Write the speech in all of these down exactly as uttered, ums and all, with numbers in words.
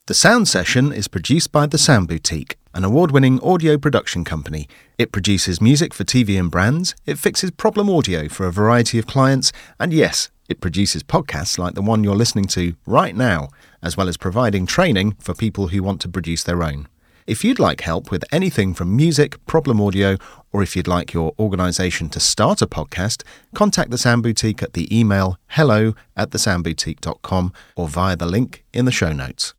The Sound Session is produced by The Sound Boutique, an award-winning audio production company. It produces music for T V and brands, it fixes problem audio for a variety of clients, and yes, it produces podcasts like the one you're listening to right now, as well as providing training for people who want to produce their own. If you'd like help with anything from music, problem audio, or if you'd like your organisation to start a podcast, contact The Sound Boutique at the email hello at the sound boutique dot com or via the link in the show notes.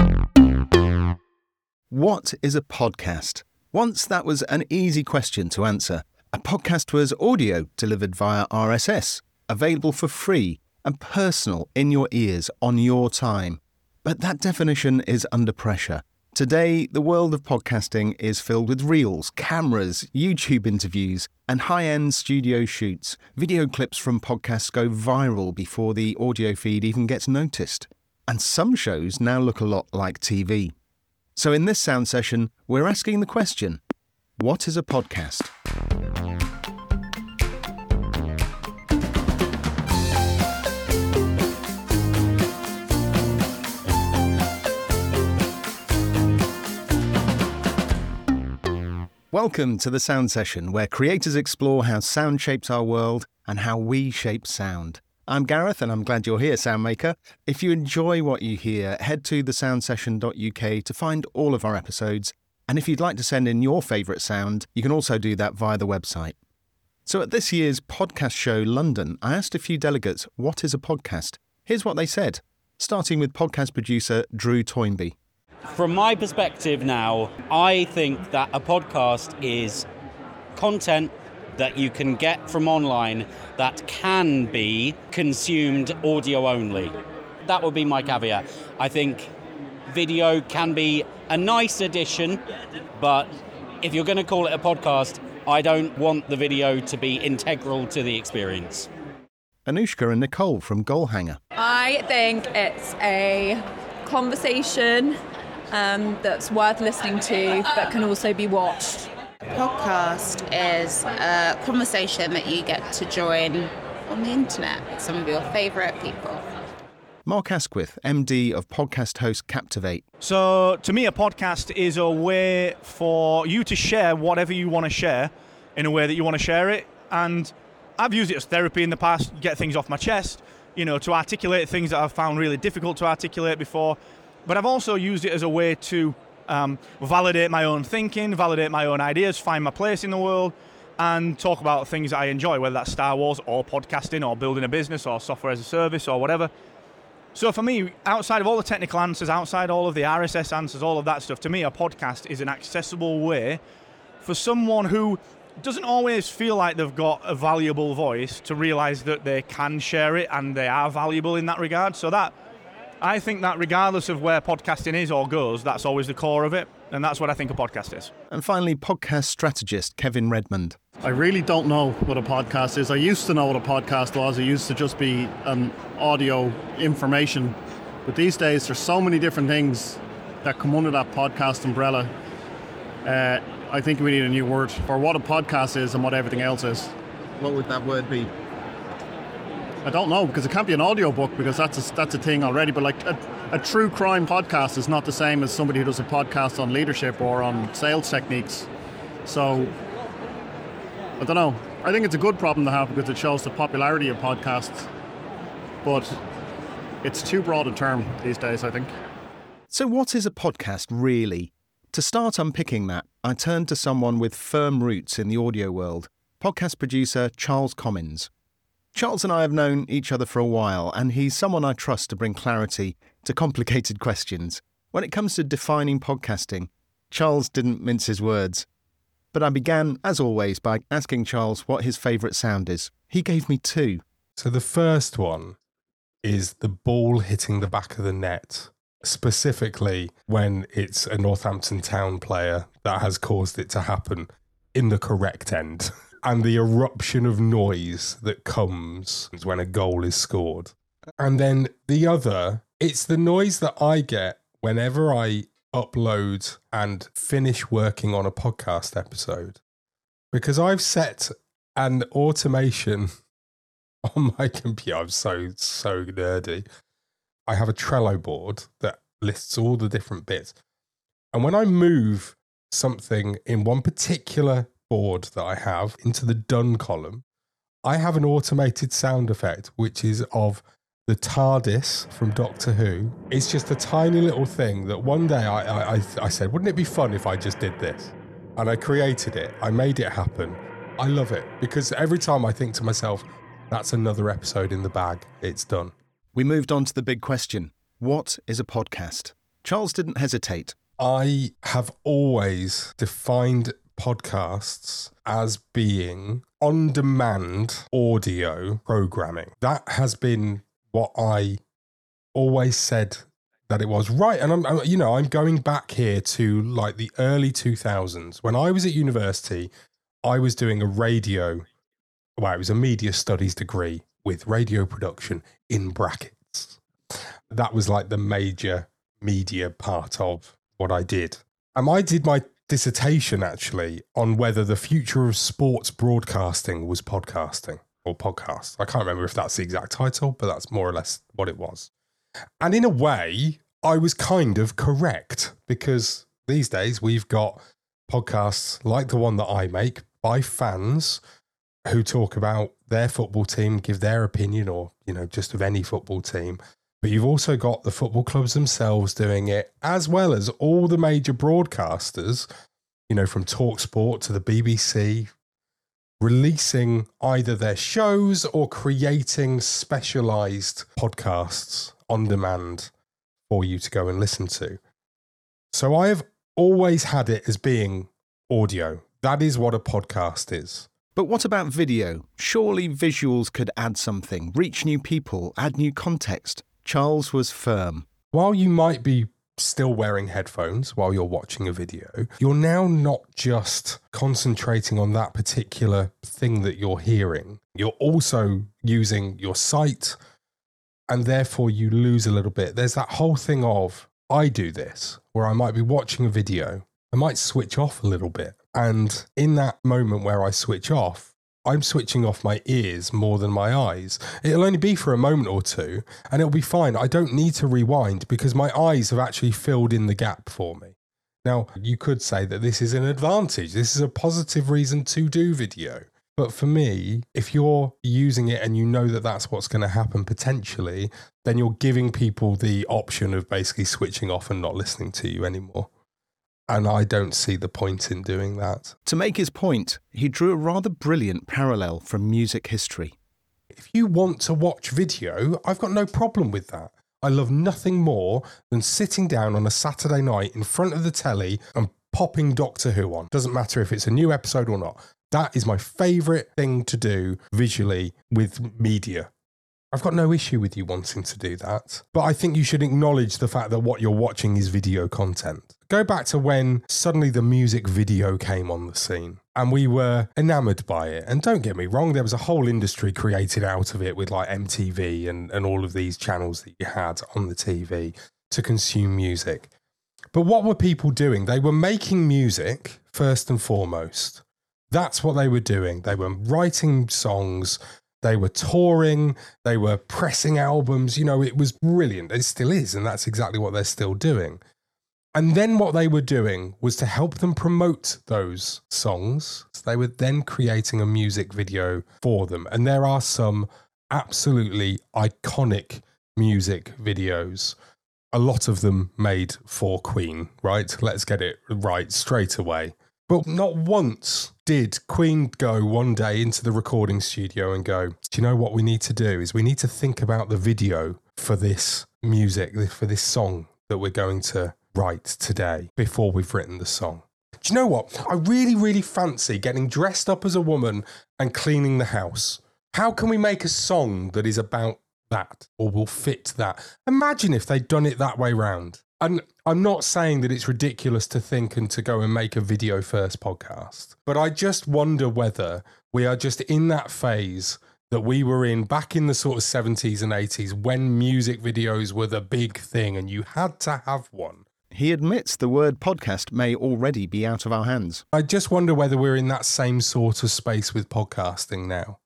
What is a podcast? Once that was an easy question to answer. A podcast was audio delivered via R S S, available for free and personal in your ears on your time. But that definition is under pressure. Today, the world of podcasting is filled with reels, cameras, YouTube interviews, and high-end studio shoots. Video clips from podcasts go viral before the audio feed even gets noticed. And some shows now look a lot like T V. So in this sound session, we're asking the question, what is a podcast? Welcome to the Sound Session, where creators explore how sound shapes our world and how we shape sound. I'm Gareth, and I'm glad you're here, Soundmaker. If you enjoy what you hear, head to the sound session dot U K to find all of our episodes. And if you'd like to send in your favourite sound, you can also do that via the website. So at this year's podcast show, London, I asked a few delegates, what is a podcast? Here's what they said, starting with podcast producer Drew Toynbee. From my perspective now, I think that a podcast is content that you can get from online that can be consumed audio only. That would be my caveat. I think video can be a nice addition, but if you're going to call it a podcast, I don't want the video to be integral to the experience. Anushka and Nicole from Goalhanger. I think it's a conversation um, that's worth listening to, but can also be watched. Podcast is a conversation that you get to join on the internet with some of your favourite people. Mark Asquith, M D of podcast host Captivate. So to me, a podcast is a way for you to share whatever you want to share in a way that you want to share it. And I've used it as therapy in the past, get things off my chest, you know, to articulate things that I've found really difficult to articulate before. But I've also used it as a way to Um, validate my own thinking, validate my own ideas, find my place in the world, and talk about things that I enjoy, whether that's Star Wars or podcasting or building a business or software as a service or whatever. So for me, outside of all the technical answers, outside all of the R S S answers, all of that stuff, to me a podcast is an accessible way for someone who doesn't always feel like they've got a valuable voice to realise that they can share it and they are valuable in that regard. So that I think that regardless of where podcasting is or goes, that's always the core of it, and that's what I think a podcast is. And finally, podcast strategist Kevin Redmond. I really don't know what a podcast is. I used to know what a podcast was. It used to just be um, audio information. But these days, there's so many different things that come under that podcast umbrella. Uh, I think we need a new word for what a podcast is and what everything else is. What would that word be? I don't know, because it can't be an audio book, because that's a, that's a thing already. But like a, a true crime podcast is not the same as somebody who does a podcast on leadership or on sales techniques. So I don't know. I think it's a good problem to have because it shows the popularity of podcasts. But it's too broad a term these days, I think. So what is a podcast really? To start unpicking that, I turned to someone with firm roots in the audio world, podcast producer Charles Commins. Charles and I have known each other for a while, and he's someone I trust to bring clarity to complicated questions. When it comes to defining podcasting, Charles didn't mince his words. But I began, as always, by asking Charles what his favourite sound is. He gave me two. So the first one is the ball hitting the back of the net, specifically when it's a Northampton Town player that has caused it to happen in the correct end. And the eruption of noise that comes when a goal is scored. And then the other, it's the noise that I get whenever I upload and finish working on a podcast episode. Because I've set an automation on my computer. I'm so, so nerdy. I have a Trello board that lists all the different bits. And when I move something in one particular board that I have into the done column, I have an automated sound effect, which is of the TARDIS from Doctor Who. It's just a tiny little thing that one day I, I, I said, wouldn't it be fun if I just did this? And I created it. I made it happen. I love it because every time I think to myself, that's another episode in the bag. It's done. We moved on to the big question. What is a podcast? Charles didn't hesitate. I have always defined podcasts as being on-demand audio programming. That has been what I always said that it was. Right, and I'm, I'm, you know, I'm going back here to like the early two thousands. When I was at university, I was doing a radio, well, it was a media studies degree with radio production in brackets. That was like the major media part of what I did. And I did my dissertation actually on whether the future of sports broadcasting was podcasting. Or podcast. I can't remember if that's the exact title, but that's more or less what it was. And in a way, I was kind of correct because these days we've got podcasts like the one that I make by fans who talk about their football team, give their opinion or, you know, just of any football team. But you've also got the football clubs themselves doing it, as well as all the major broadcasters, you know, from TalkSport to the B B C, releasing either their shows or creating specialized podcasts on demand for you to go and listen to. So I have always had it as being audio. That is what a podcast is. But what about video? Surely visuals could add something, reach new people, add new context. Charles was firm. While you might be still wearing headphones while you're watching a video, you're now not just concentrating on that particular thing that you're hearing. You're also using your sight, and therefore you lose a little bit. There's that whole thing of, I do this, where I might be watching a video, I might switch off a little bit. And in that moment where I switch off, I'm switching off my ears more than my eyes. It'll only be for a moment or two, and it'll be fine. I don't need to rewind because my eyes have actually filled in the gap for me. Now, you could say that this is an advantage. This is a positive reason to do video. But for me, if you're using it and you know that that's what's going to happen potentially, then you're giving people the option of basically switching off and not listening to you anymore. And I don't see the point in doing that. To make his point, he drew a rather brilliant parallel from music history. If you want to watch video, I've got no problem with that. I love nothing more than sitting down on a Saturday night in front of the telly and popping Doctor Who on. Doesn't matter if it's a new episode or not. That is my favourite thing to do visually with media. I've got no issue with you wanting to do that. But I think you should acknowledge the fact that what you're watching is video content. Go back to when suddenly the music video came on the scene and we were enamoured by it. And don't get me wrong, there was a whole industry created out of it with like M T V and, and all of these channels that you had on the T V to consume music. But what were people doing? They were making music first and foremost. That's what they were doing. They were writing songs. They were touring, they were pressing albums, you know, it was brilliant. It still is, and that's exactly what they're still doing. And then what they were doing was to help them promote those songs. So they were then creating a music video for them. And there are some absolutely iconic music videos. A lot of them made for Queen, right? Let's get it right straight away. But not once did Queen go one day into the recording studio and go, do you know what we need to do is we need to think about the video for this music, for this song that we're going to write today before we've written the song. Do you know what? I really, really fancy getting dressed up as a woman and cleaning the house. How can we make a song that is about that or will fit that? Imagine if they'd done it that way round. And I'm not saying that it's ridiculous to think and to go and make a video first podcast, but I just wonder whether we are just in that phase that we were in back in the sort of seventies and eighties when music videos were the big thing and you had to have one. He admits the word podcast may already be out of our hands. I just wonder whether we're in that same sort of space with podcasting now.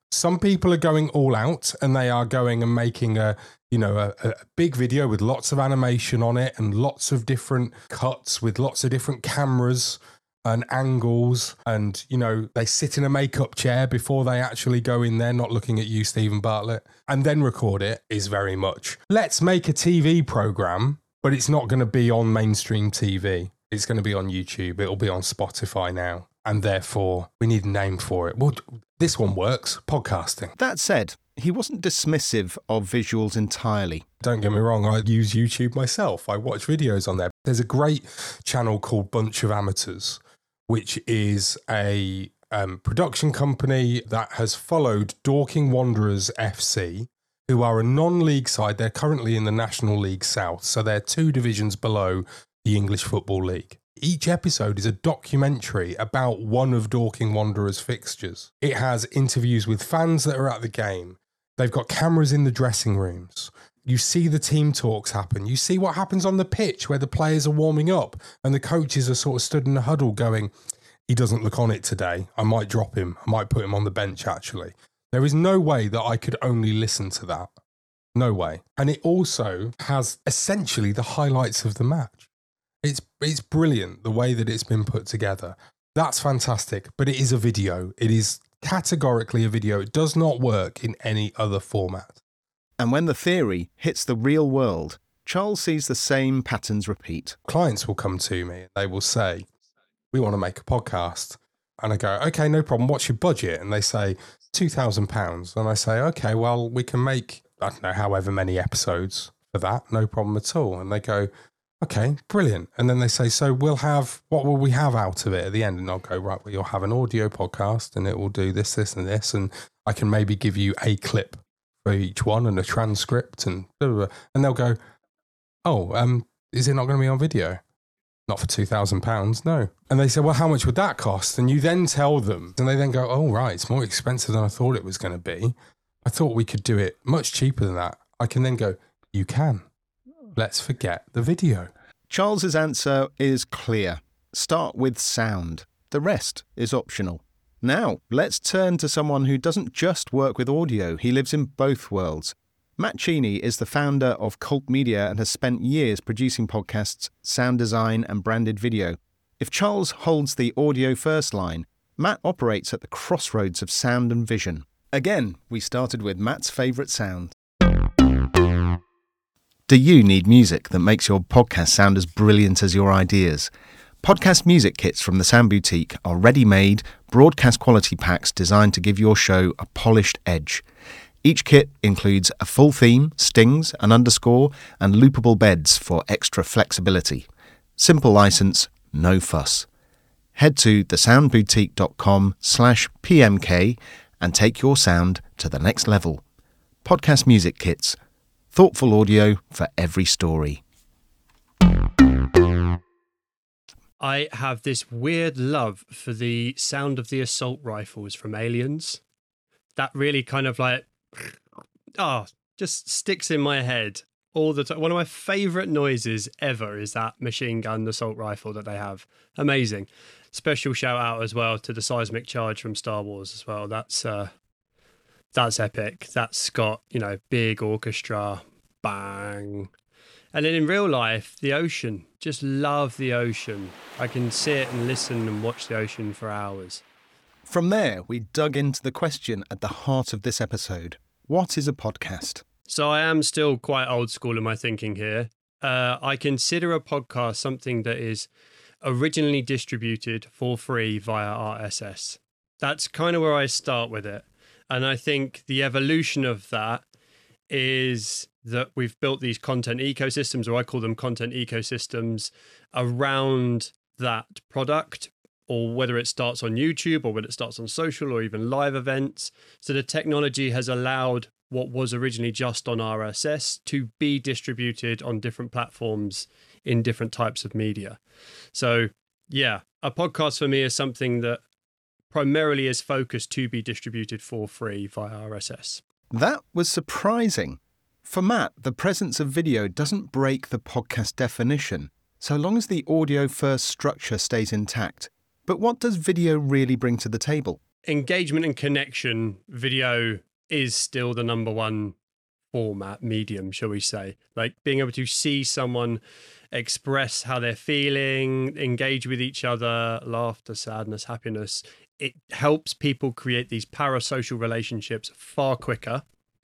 Some people are going all out and they are going and making a, you know, a, a big video with lots of animation on it and lots of different cuts with lots of different cameras and angles. And, you know, they sit in a makeup chair before they actually go in there, not looking at you, Stephen Bartlett, and then record it. Is very much, let's make a T V program, but it's not going to be on mainstream T V. It's going to be on YouTube. It'll be on Spotify now. And therefore, we need a name for it. Well, this one works, podcasting. That said, he wasn't dismissive of visuals entirely. Don't get me wrong, I use YouTube myself. I watch videos on there. There's a great channel called Bunch of Amateurs, which is a um, production company that has followed Dorking Wanderers F C, who are a non-league side. They're currently in the National League South, so they're two divisions below the English Football League. Each episode is a documentary about one of Dorking Wanderers' fixtures. It has interviews with fans that are at the game. They've got cameras in the dressing rooms. You see the team talks happen. You see what happens on the pitch where the players are warming up and the coaches are sort of stood in a huddle going, he doesn't look on it today. I might drop him. I might put him on the bench, actually. There is no way that I could only listen to that. No way. And it also has essentially the highlights of the match. It's it's brilliant the way that it's been put together. That's fantastic, but it is a video. It is categorically a video. It does not work in any other format. And when the theory hits the real world, Charles sees the same patterns repeat. Clients will come to me and they will say, we want to make a podcast. And I go, okay, no problem. What's your budget? And they say, two thousand pounds. And I say, okay, well, we can make, I don't know, however many episodes for that. No problem at all. And they go, okay, brilliant. And then they say, so we'll have, what will we have out of it at the end? And I'll go, right, well, you'll have an audio podcast and it will do this, this, and this. And I can maybe give you a clip for each one and a transcript and blah, blah, blah. And they'll go, oh, um, is it not going to be on video? Not for two thousand pounds, no. And they say, well, how much would that cost? And you then tell them, and they then go, oh, right, it's more expensive than I thought it was going to be. I thought we could do it much cheaper than that. I can then go, you can. Let's forget the video. Charles's answer is clear. Start with sound. The rest is optional. Now, let's turn to someone who doesn't just work with audio. He lives in both worlds. Matt Cheney is the founder of Cult Media and has spent years producing podcasts, sound design and branded video. If Charles holds the audio first line, Matt operates at the crossroads of sound and vision. Again, we started with Matt's favourite sound. Do you need music that makes your podcast sound as brilliant as your ideas? Podcast music kits from the Sound Boutique are ready-made, broadcast quality packs designed to give your show a polished edge. Each kit includes a full theme, stings, an underscore, and loopable beds for extra flexibility. Simple license, no fuss. Head to thesoundboutique.com slash PMK and take your sound to the next level. Podcast music kits. Thoughtful audio for every story. I have this weird love for the sound of the assault rifles from Aliens. That really kind of like, oh, just sticks in my head all the time. One of my favourite noises ever is that machine gun assault rifle that they have. Amazing. Special shout out as well to the seismic charge from Star Wars as well. That's uh, that's epic. That's got, you know, big orchestra, bang. And then in real life, the ocean. Just love the ocean. I can sit and listen and watch the ocean for hours. From there, we dug into the question at the heart of this episode. What is a podcast? So I am still quite old school in my thinking here. Uh, I consider a podcast something that is originally distributed for free via R S S. That's kind of where I start with it. And I think the evolution of that is that we've built these content ecosystems, or I call them content ecosystems, around that product, or whether it starts on YouTube or whether it starts on social or even live events. So the technology has allowed what was originally just on R S S to be distributed on different platforms in different types of media. So yeah, a podcast for me is something that primarily is focused to be distributed for free via R S S. That was surprising. For Matt, the presence of video doesn't break the podcast definition, so long as the audio-first structure stays intact. But what does video really bring to the table? engagement and connection, video is still the number one format, medium, shall we say. Like being able to see someone express how they're feeling, engage with each other, laughter, sadness, happiness. It helps people create these parasocial relationships far quicker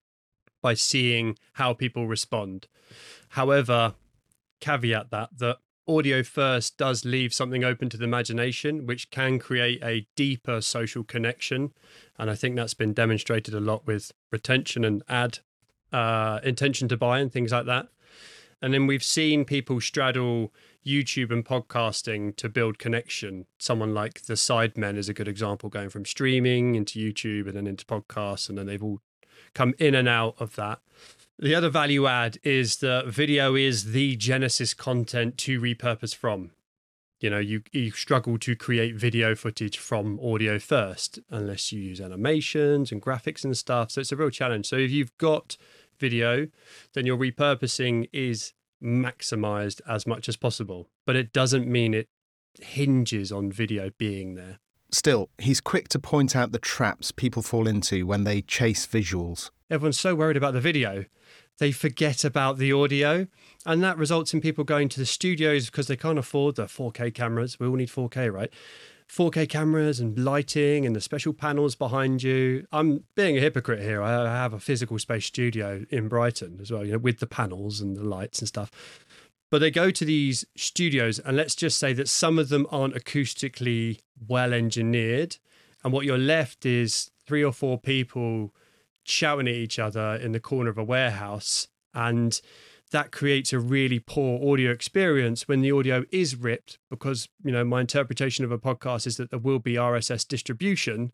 by seeing how people respond. However, caveat that, that audio first does leave something open to the imagination, which can create a deeper social connection. And I think that's been demonstrated a lot with retention and ad uh, intention to buy and things like that. And then we've seen people straddle YouTube and podcasting to build connection. Someone like the Sidemen is a good example, going from streaming into YouTube and then into podcasts, and then they've all come in and out of that. The other value add is that video is the Genesis content to repurpose from. You know, you, you struggle to create video footage from audio first, unless you use animations and graphics and stuff. So it's a real challenge. So if you've got video, then your repurposing is maximized as much as possible. But it doesn't mean it hinges on video being there. Still, he's quick to point out the traps people fall into when they chase visuals. Everyone's so worried about the video, they forget about the audio. And that results in people going to the studios because they can't afford the four K cameras. We all need four K, right? four K cameras and lighting and the special panels behind you. I'm being a hypocrite here. I have a physical space studio in Brighton as well, you know, with the panels and the lights and stuff. But they go to these studios, and let's just say that some of them aren't acoustically well engineered. And what you're left is three or four people shouting at each other in the corner of a warehouse. And that creates a really poor audio experience when the audio is ripped, because, you know, my interpretation of a podcast is that there will be R S S distribution.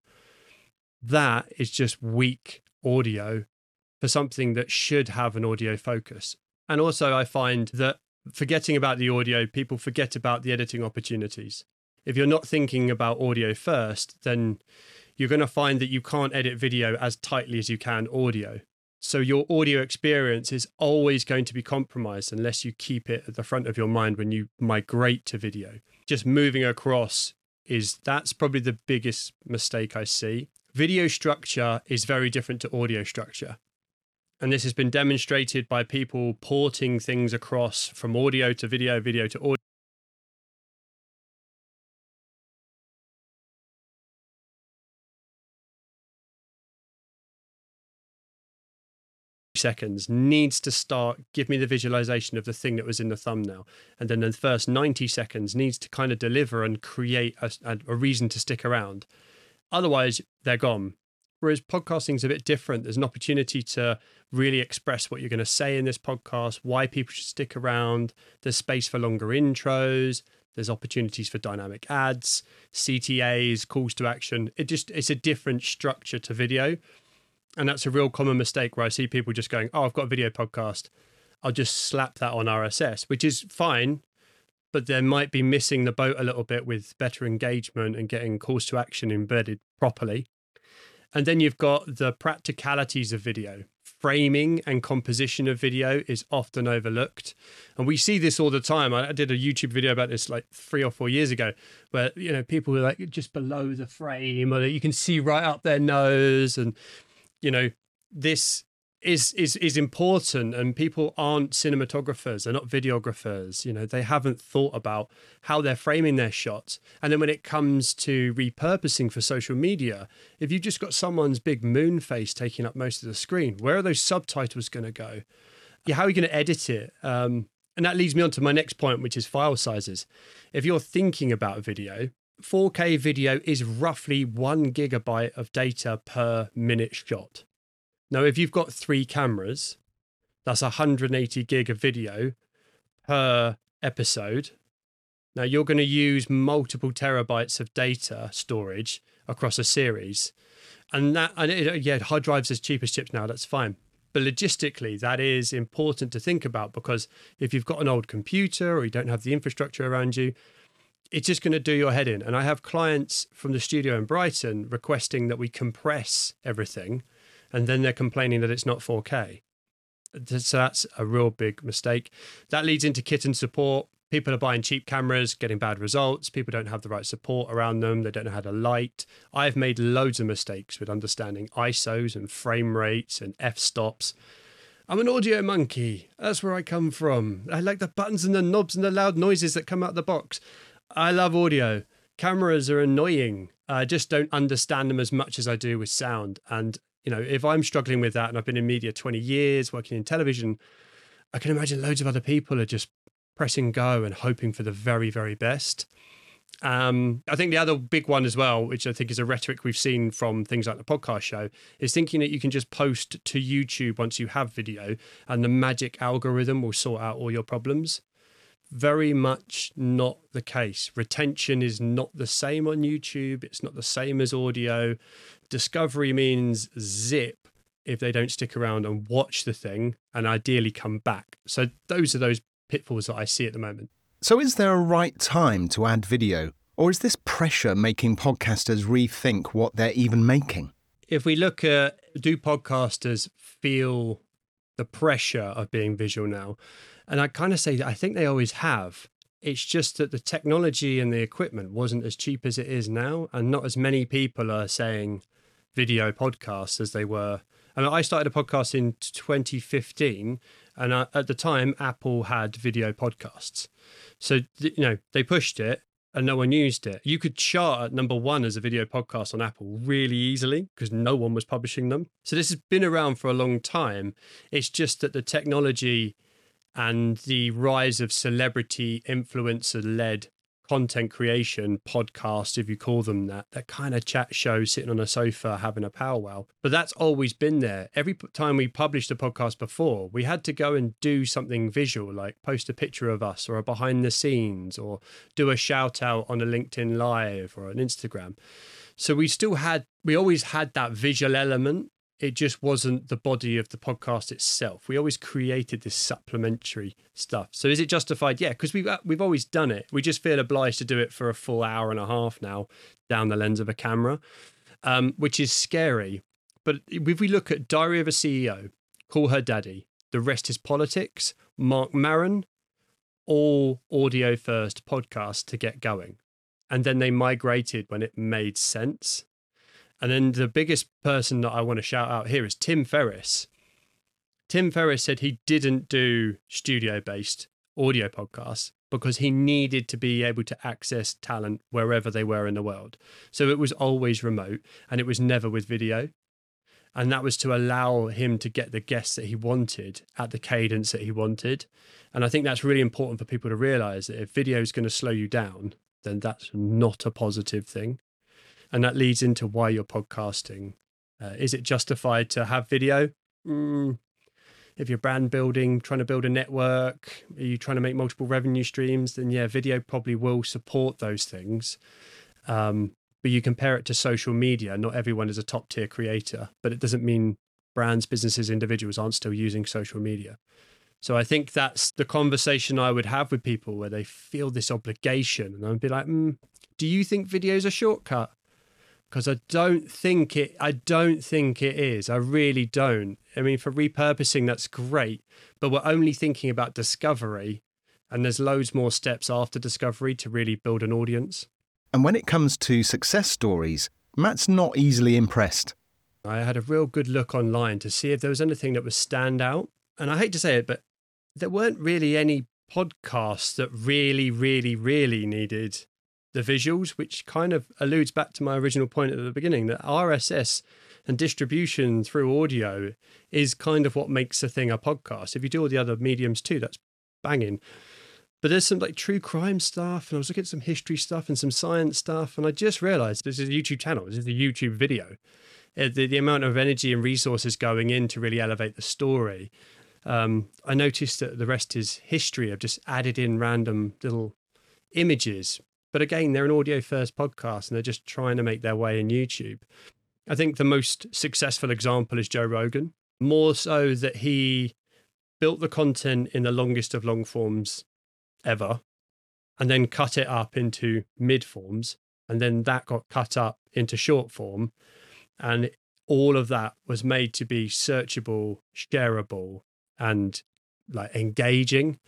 That is just weak audio for something that should have an audio focus. And also I find that forgetting about the audio, people forget about the editing opportunities. If you're not thinking about audio first, then you're going to find that you can't edit video as tightly as you can audio. So your audio experience is always going to be compromised unless you keep it at the front of your mind when you migrate to video. Just moving across is, that's probably the biggest mistake I see. Video structure is very different to audio structure. And this has been demonstrated by people porting things across from audio to video, video to audio. Seconds needs to start, give me the visualization of the thing that was in the thumbnail, and then the first ninety seconds needs to kind of deliver and create a, a reason to stick around. Otherwise they're gone. Whereas podcasting is a bit different. There's an opportunity to really express what you're going to say in this podcast, why people should stick around. There's space for longer intros. There's opportunities for dynamic ads, C T As, calls to action. It just, it's a different structure to video. And that's a real common mistake where I see people just going, oh, I've got a video podcast. I'll just slap that on R S S, which is fine, but they might be missing the boat a little bit with better engagement and getting calls to action embedded properly. And then you've got the practicalities of video. Framing and composition of video is often overlooked. And we see this all the time. I did a YouTube video about this like three or four years ago, where, you know, people were like just below the frame, or you can see right up their nose. And, you know, this is is is important, and people aren't cinematographers, they're not videographers. You know, they haven't thought about how they're framing their shots. And then when it comes to repurposing for social media, if you've just got someone's big moon face taking up most of the screen, where are those subtitles going to go? Yeah, how are you going to edit it? Um, and that leads me on to my next point, which is file sizes. If you're thinking about video, four K video is roughly one gigabyte of data per minute shot. Now, if you've got three cameras, that's one hundred eighty gig of video per episode. Now, you're going to use multiple terabytes of data storage across a series. And that, and it, yeah, hard drives as cheap as chips now, that's fine. But logistically, that is important to think about, because if you've got an old computer or you don't have the infrastructure around you, it's just going to do your head in. And I have clients from the studio in Brighton requesting that we compress everything, and then they're complaining that it's not four K. So that's a real big mistake. That leads into kit and support. People are buying cheap cameras, getting bad results. People don't have the right support around them. They don't know how to light. I've made loads of mistakes with understanding I S Os and frame rates and f-stops. I'm an audio monkey. That's where I come from. I like the buttons and the knobs and the loud noises that come out the box. I love audio. Cameras are annoying. I just don't understand them as much as I do with sound. And, you know, if I'm struggling with that, and I've been in media twenty years, working in television, I can imagine loads of other people are just pressing go and hoping for the very, very best. Um, I think the other big one as well, which I think is a rhetoric we've seen from things like the podcast show, is thinking that you can just post to YouTube once you have video and the magic algorithm will sort out all your problems. Very much not the case. Retention is not the same on YouTube. It's not the same as audio. Discovery means zip if they don't stick around and watch the thing and ideally come back. So those are those pitfalls that I see at the moment. So is there a right time to add video, or is this pressure making podcasters rethink what they're even making? If we look at, do podcasters feel the pressure of being visual now? And I kind of say that I think they always have. It's just that the technology and the equipment wasn't as cheap as it is now, and not as many people are saying video podcasts as they were. I mean, I started a podcast in twenty fifteen, and I, at the time, Apple had video podcasts. So, you know, they pushed it and no one used it. You could chart at number one as a video podcast on Apple really easily because no one was publishing them. So this has been around for a long time. It's just that the technology and the rise of celebrity influencer-led content creation, podcasts, if you call them that, that kind of chat show sitting on a sofa having a powwow. But that's always been there. Every time we published a podcast before, we had to go and do something visual, like post a picture of us or a behind the scenes or do a shout out on a LinkedIn Live or an Instagram. So we still had, we always had that visual element. It just wasn't the body of the podcast itself. We always created this supplementary stuff. So is it justified? Yeah, because we've, we've always done it. We just feel obliged to do it for a full hour and a half now down the lens of a camera, um, which is scary. But if we look at Diary of a C E O, Call Her Daddy, The Rest is Politics, Mark Maron, all audio first podcasts to get going. And then they migrated when it made sense. And then the biggest person that I want to shout out here is Tim Ferriss. Tim Ferriss said he didn't do studio-based audio podcasts because he needed to be able to access talent wherever they were in the world. So it was always remote and it was never with video. And that was to allow him to get the guests that he wanted at the cadence that he wanted. And I think that's really important for people to realize that if video is going to slow you down, then that's not a positive thing. And that leads into why you're podcasting. Uh, is it justified to have video? Mm. If you're brand building, trying to build a network, are you trying to make multiple revenue streams? Then yeah, video probably will support those things. Um, but you compare it to social media. Not everyone is a top tier creator, but it doesn't mean brands, businesses, individuals aren't still using social media. So I think that's the conversation I would have with people where they feel this obligation. And I'd be like, mm, do you think video is a shortcut? Because I don't think it, I don't think it is. I really don't. I mean, for repurposing, that's great, but we're only thinking about discovery, and there's loads more steps after discovery to really build an audience. And when it comes to success stories, Matt's not easily impressed. I had a real good look online to see if there was anything that was stand out. And I hate to say it, but there weren't really any podcasts that really, really, really needed the visuals, which kind of alludes back to my original point at the beginning, that R S S and distribution through audio is kind of what makes a thing a podcast. If you do all the other mediums too, that's banging. But there's some like true crime stuff, and I was looking at some history stuff and some science stuff, and I just realized this is a YouTube channel, this is a YouTube video. The, the amount of energy and resources going in to really elevate the story. Um, I noticed that the rest is history. I've just added in random little images. But again, they're an audio first podcast and they're just trying to make their way in YouTube. I think the most successful example is Joe Rogan, more so that he built the content in the longest of long forms ever and then cut it up into mid forms. And then that got cut up into short form. And all of that was made to be searchable, shareable, and like engaging.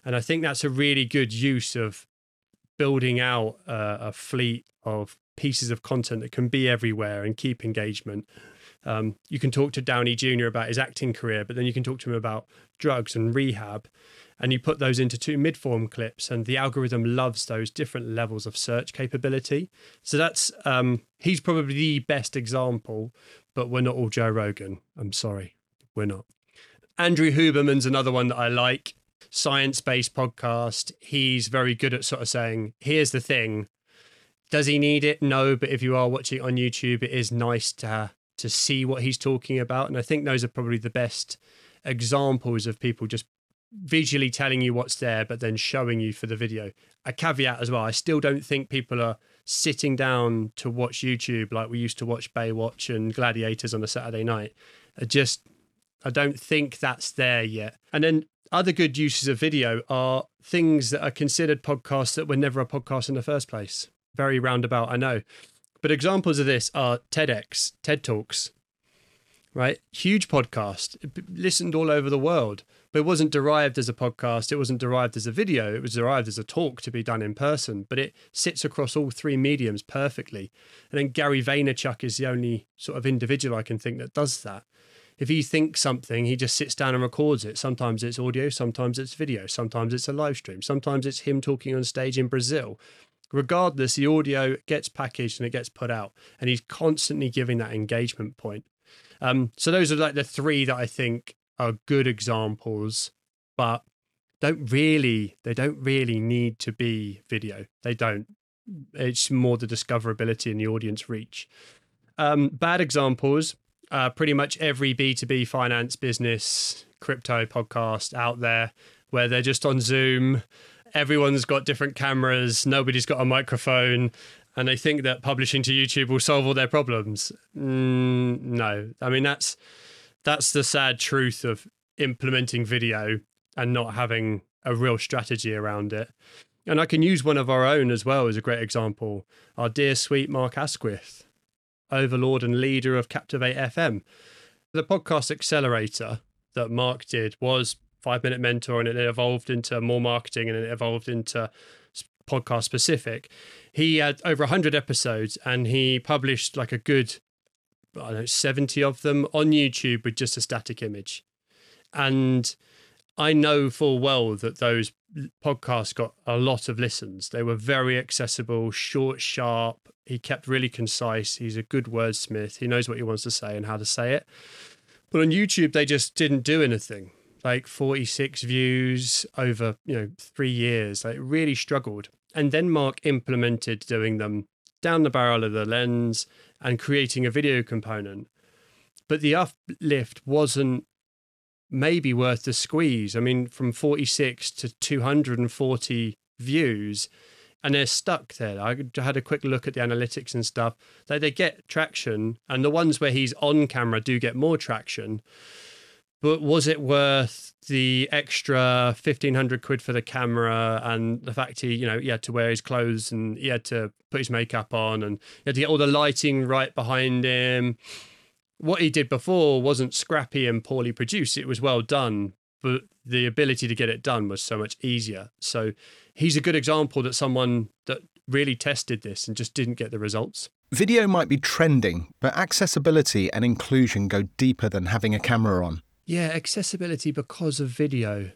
And I think that's a really good use of building out uh, a fleet of pieces of content that can be everywhere and keep engagement. Um, you can talk to Downey Junior about his acting career, but then you can talk to him about drugs and rehab, and you put those into two mid-form clips, and the algorithm loves those different levels of search capability. So that's um, he's probably the best example, but we're not all Joe Rogan. I'm sorry, we're not. Andrew Huberman's another one that I like. Science-based podcast. He's very good at sort of saying, here's the thing. Does he need it? No, but if you are watching it on YouTube, it is nice to to see what he's talking about. And I think those are probably the best examples of people just visually telling you what's there, but then showing you for the video. A caveat as well, I still don't think people are sitting down to watch YouTube like we used to watch Baywatch and Gladiators on a Saturday night. I just, I don't think that's there yet. And then other good uses of video are things that are considered podcasts that were never a podcast in the first place. Very roundabout, I know. But examples of this are TEDx, TED Talks, right? Huge podcast, listened all over the world, but it wasn't derived as a podcast. It wasn't derived as a video. It was derived as a talk to be done in person, but it sits across all three mediums perfectly. And then Gary Vaynerchuk is the only sort of individual I can think that does that. If he thinks something, he just sits down and records it. Sometimes it's audio, sometimes it's video, sometimes it's a live stream, sometimes it's him talking on stage in Brazil. Regardless, the audio gets packaged and it gets put out, and he's constantly giving that engagement point. Um, so those are like the three that I think are good examples, but don't really, they don't really need to be video. They don't. It's more the discoverability and the audience reach. Um, bad examples, uh, pretty much every B two B finance, business, crypto podcast out there where they're just on Zoom. Everyone's got different cameras. Nobody's got a microphone. And they think that publishing to YouTube will solve all their problems. Mm, no. I mean, that's that's the sad truth of implementing video and not having a real strategy around it. And I can use one of our own as well as a great example. Our dear sweet Mark Asquith, overlord and leader of Captivate F M. The podcast accelerator that Mark did was Five Minute Mentor, and it evolved into more marketing, and it evolved into podcast specific. He had over one hundred episodes, and he published like a good, I don't know, seventy of them on YouTube with just a static image. And I know full well that those podcasts got a lot of listens. They were very accessible, short, sharp. He kept really concise. He's a good wordsmith. He knows what he wants to say and how to say it. But on YouTube, they just didn't do anything. Like forty-six views over, you know, three years. Like really struggled. And then Mark implemented doing them down the barrel of the lens and creating a video component. But the uplift wasn't maybe worth the squeeze. I mean, from forty-six to two hundred forty views, and they're stuck there. I had a quick look at the analytics and stuff. They, they get traction, and the ones where he's on camera do get more traction. But was it worth the extra fifteen hundred quid for the camera and the fact he, you know, he had to wear his clothes and he had to put his makeup on and he had to get all the lighting right behind him? What he did before wasn't scrappy and poorly produced. It was well done, but the ability to get it done was so much easier. So he's a good example that someone that really tested this and just didn't get the results. Video might be trending, but accessibility and inclusion go deeper than having a camera on. Yeah, accessibility because of video.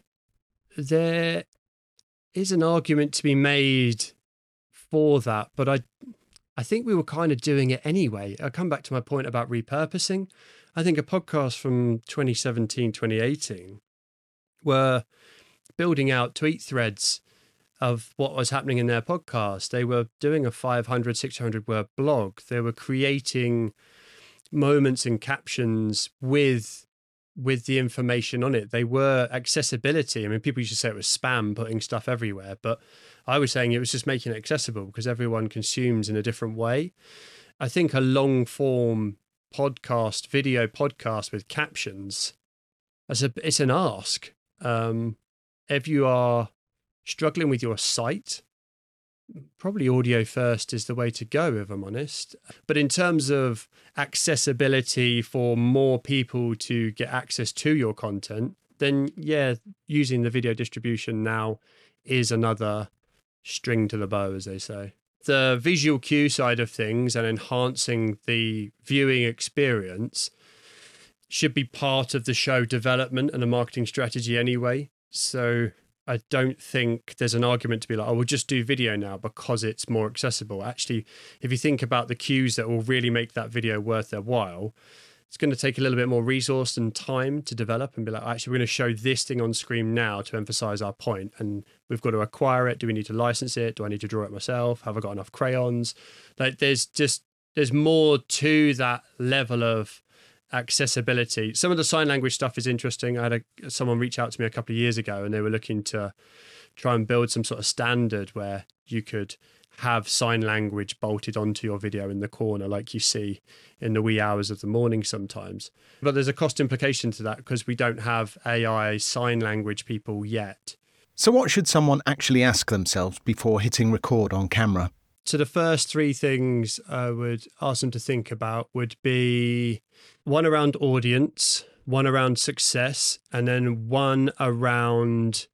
There is an argument to be made for that, but I I think we were kind of doing it anyway. I come back to my point about repurposing. I think a podcast from twenty seventeen, twenty eighteen were building out tweet threads of what was happening in their podcast. They were doing a five hundred, six hundred word blog. They were creating moments and captions with with the information on it. They were accessibility. I mean, people used to say it was spam putting stuff everywhere, but I was saying it was just making it accessible because everyone consumes in a different way. I think a long form podcast, video podcast with captions, as a, it's an ask. Um, if you are struggling with your site, probably audio first is the way to go, if I'm honest. But in terms of accessibility for more people to get access to your content, then yeah, using the video distribution now is another string to the bow, as they say. The visual cue side of things and enhancing the viewing experience should be part of the show development and the marketing strategy anyway. So I don't think there's an argument to be like, oh, we'll just do video now because it's more accessible. Actually, if you think about the cues that will really make that video worth their while, it's going to take a little bit more resource and time to develop and be like, actually, we're going to show this thing on screen now to emphasize our point. And we've got to acquire it. Do we need to license it? Do I need to draw it myself? Have I got enough crayons? Like there's just, there's more to that level of accessibility. Some of the sign language stuff is interesting. I had a, someone reach out to me a couple of years ago and they were looking to try and build some sort of standard where you could have sign language bolted onto your video in the corner like you see in the wee hours of the morning sometimes. But there's a cost implication to that because we don't have A I sign language people yet. So what should someone actually ask themselves before hitting record on camera? So the first three things I would ask them to think about would be one around audience, one around success, and then one around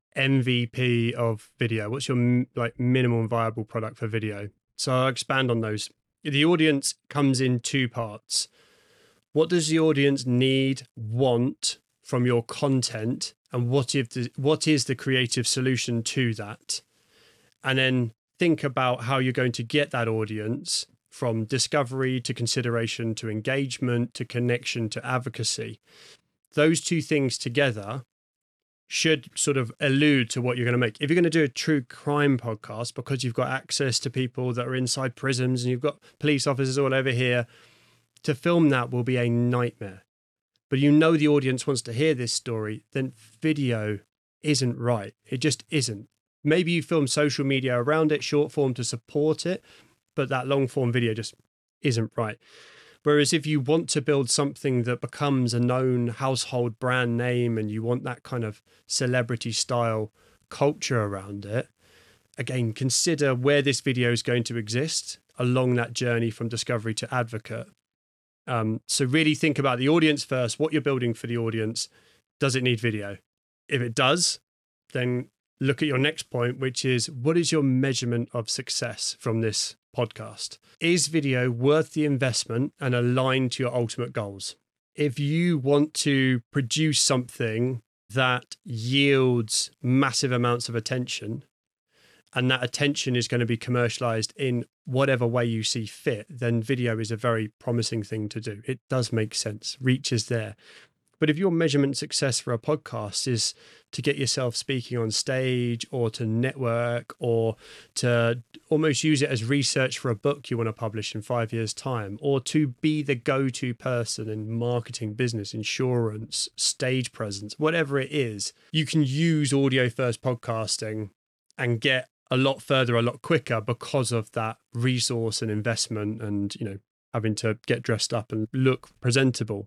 M V P of video. What's your like minimum viable product for video? So I'll expand on those. The audience comes in two parts. What does the audience need, want from your content, and what if the, what is the creative solution to that? And then think about how you're going to get that audience from discovery to consideration to engagement to connection to advocacy. Those two things together should sort of allude to what you're going to make. If you're going to do a true crime podcast because you've got access to people that are inside prisons and you've got police officers all over here, to film that will be a nightmare. But you know the audience wants to hear this story, then video isn't right. It just isn't. Maybe you film social media around it, short form to support it, but that long form video just isn't right. Whereas if you want to build something that becomes a known household brand name and you want that kind of celebrity style culture around it, again, consider where this video is going to exist along that journey from discovery to advocate. Um, so really think about the audience first, what you're building for the audience. Does it need video? If it does, then look at your next point, which is what is your measurement of success from this podcast? Is video worth the investment and aligned to your ultimate goals? If you want to produce something that yields massive amounts of attention, and that attention is going to be commercialized in whatever way you see fit, then video is a very promising thing to do. It does make sense. Reach is there. But if your measurement success for a podcast is to get yourself speaking on stage or to network or to almost use it as research for a book you want to publish in five years' time, or to be the go-to person in marketing, business, insurance, stage presence, whatever it is, you can use audio-first podcasting and get a lot further, a lot quicker because of that resource and investment and, you know, having to get dressed up and look presentable.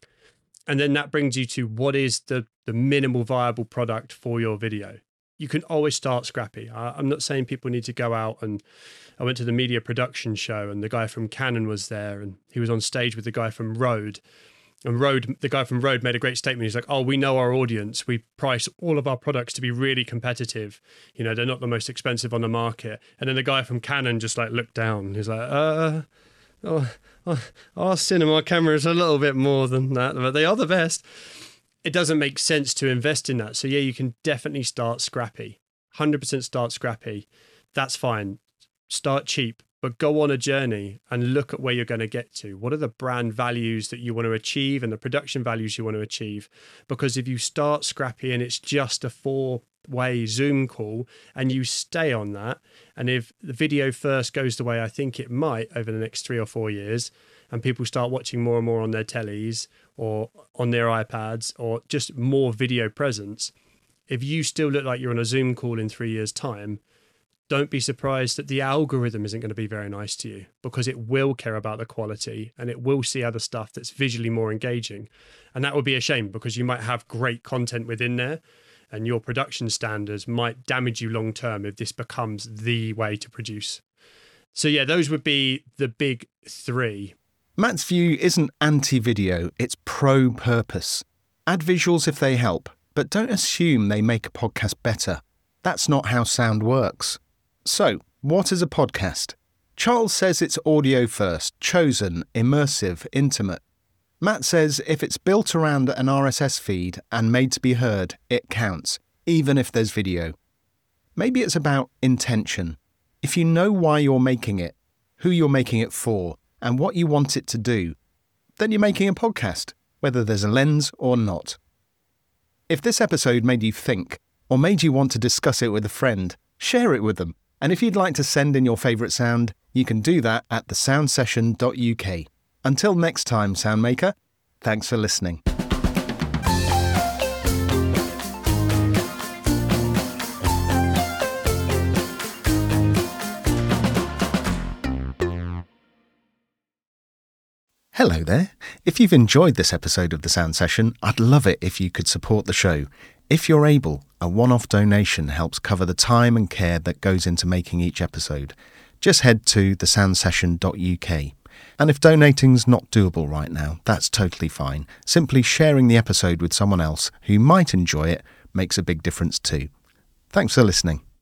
And then that brings you to what is the, the minimal viable product for your video. You can always start scrappy. I, I'm not saying people need to go out and I went to the media production show and the guy from Canon was there and he was on stage with the guy from Rode. And Rode, the guy from Rode made a great statement. He's like, oh, we know our audience. We price all of our products to be really competitive. You know, they're not the most expensive on the market. And then the guy from Canon just like looked down. He's like, uh... Oh, oh, our cinema camera is a little bit more than that, but they are the best. It doesn't make sense to invest in that. So yeah, you can definitely start scrappy. one hundred percent start scrappy. That's fine. Start cheap, but go on a journey and look at where you're going to get to. What are the brand values that you want to achieve and the production values you want to achieve? Because if you start scrappy and it's just a four way Zoom call and you stay on that, and if the video first goes the way I think it might over the next three or four years and people start watching more and more on their tellies or on their iPads or just more video presence, if you still look like you're on a Zoom call in three years time, don't be surprised that the algorithm isn't going to be very nice to you, because it will care about the quality and it will see other stuff that's visually more engaging. And that would be a shame, because you might have great content within there and your production standards might damage you long term if this becomes the way to produce. So yeah, those would be the big three. Matt's view isn't anti-video, it's pro-purpose. Add visuals if they help, but don't assume they make a podcast better. That's not how sound works. So, what is a podcast? Charles says it's audio first, chosen, immersive, intimate. Matt says if it's built around an R S S feed and made to be heard, it counts, even if there's video. Maybe it's about intention. If you know why you're making it, who you're making it for, and what you want it to do, then you're making a podcast, whether there's a lens or not. If this episode made you think, or made you want to discuss it with a friend, share it with them. And if you'd like to send in your favourite sound, you can do that at the sound session dot U K. Until next time, Soundmaker, thanks for listening. Hello there. If you've enjoyed this episode of The Sound Session, I'd love it if you could support the show. If you're able, a one-off donation helps cover the time and care that goes into making each episode. Just head to the sound session dot U K. And if donating's not doable right now, that's totally fine. Simply sharing the episode with someone else who might enjoy it makes a big difference too. Thanks for listening.